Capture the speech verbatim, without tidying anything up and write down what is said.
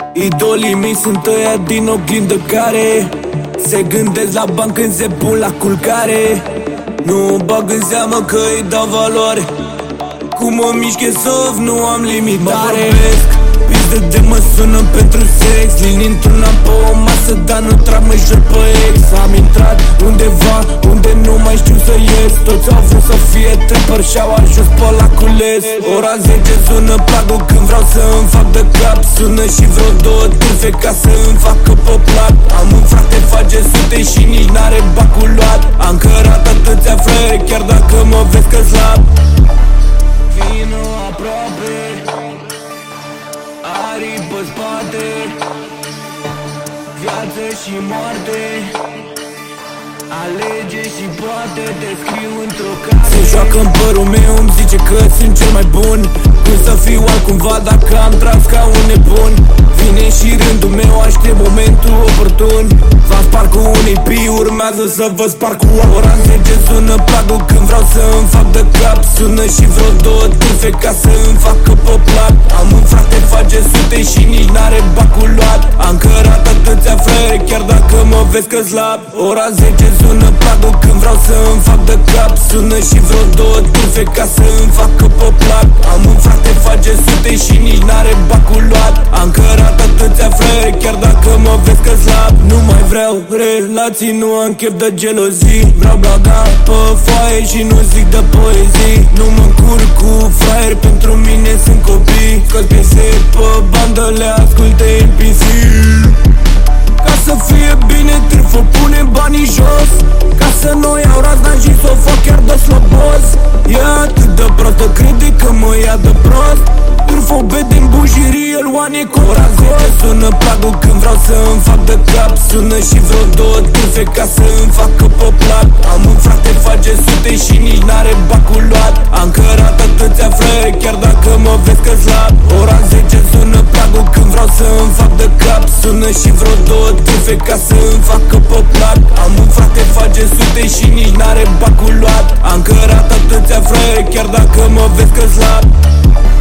Idolii mei sunt ăia din oglindă care se gândesc la bani când se pun la culcare. Nu bag în seamă că îi dau valoare. Cum mă mișc e soft, nu am limitare. Mă vorbesc, pizde de mă sună pentru sex. Lini într-una pe o masă, dar nu trag, mă jur pe ex. Am intrat undeva unde nu mai știu să ies. Toți au vrut să fie trapper și-au ajuns pe la cules. Ora zece sună plagul când vreau să îmi fac de cap. Sună și vreo două turfe ca să îmi facă pe plat. Am un frate, face sute și nici n-are bacul luat. Am cărat atâția fraieri, chiar dacă mă vezi că slab. Vino aproape, aripi pe spate, viață și moarte, alege și poate te scriu într-o carte. Se joacă în părul meu, îmi zice că sunt cel mai bun. Cum să fiu altcumva dacă am tras ca un nebun. Vine și rândul meu, aștept momentul oportun. V-am spart cu un E P, urmează să vă spart cu ora zece. Sună plagul când vreau să îmi fac de cap. Sună și vreo două turfe ca să îmi facă pe plat. Am un frate, face sute și nici n-are bacul luat. Am cărat atâția fraieri, chiar dacă mă vezi că slab. Ora zece sună plagul când vreau să îmi fac de cap. Sună și vreo două turfe ca să îmi facă pe plat. Am un frate, face sute și nici n-are bacul luat. Am cărat atâția fraieri, chiar dacă mă vezi că slab. Nu mai vreau relații, nu am chef de gelozii. Vreau blaga pe foaie și nu zic de poezii. Nu mă încurc cu fraieri, pentru mine sunt copii. Că-ți piese pe bandă, le asculte N P C. Ca să fie bine, trâfă, pune banii jos. Ca să nu iau razna și s-o fac chiar de slobos. E atât de prostă, crede că mă ia de prost. Trâfobe din bujirie, luan e ora zece sună plagul când vreau să îmi fac de cap. Sună și vreo două turfe ca să îmi facă pe plat. Am un frate, face sute și nici n-are bacul luat. Am cărat atâția fraieri, chiar dacă mă vezi că slab. Ora zece sună plagul când vreau să îmi fac de cap. Sună și vreo două turfe ca să îmi facă pe plat. Am un frate, face sute și nici n-are bacul luat. Am cărat atâția fraieri, chiar dacă mă vezi că slab.